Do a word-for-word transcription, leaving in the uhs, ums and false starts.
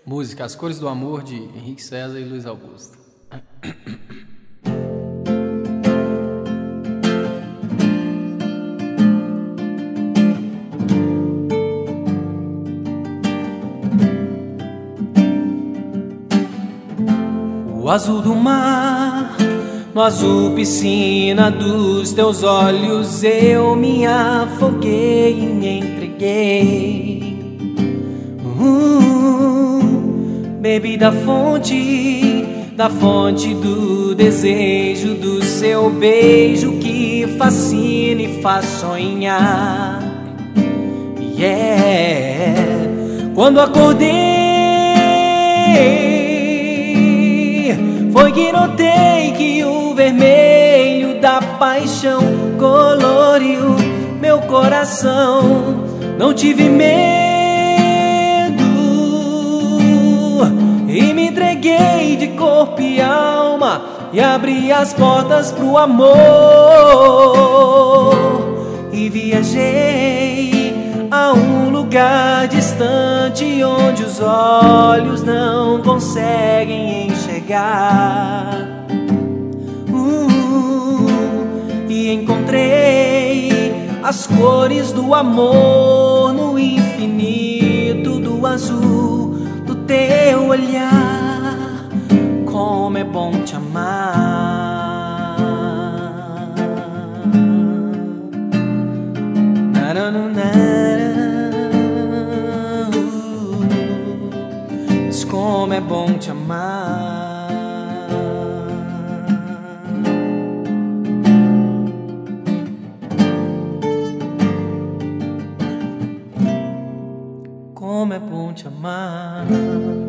Música As Cores do Amor, de Henrique César e Luiz Augusto. O azul do mar, no azul piscina dos teus olhos, eu me afoguei e me entreguei. uh, Bebi da fonte, da fonte do desejo, do seu beijo que fascina e faz sonhar. Yeah. Quando acordei, foi que notei que o vermelho da paixão coloriu meu coração. Não tive medo e me entreguei de corpo e alma e abri as portas pro amor. E viajei a um lugar distante onde os olhos não conseguem enxergar. uh, E encontrei as cores do amor no infinito do azul do teu olhar. Como é bom te amar. Mas como é bom te amar. Como é bom te amar.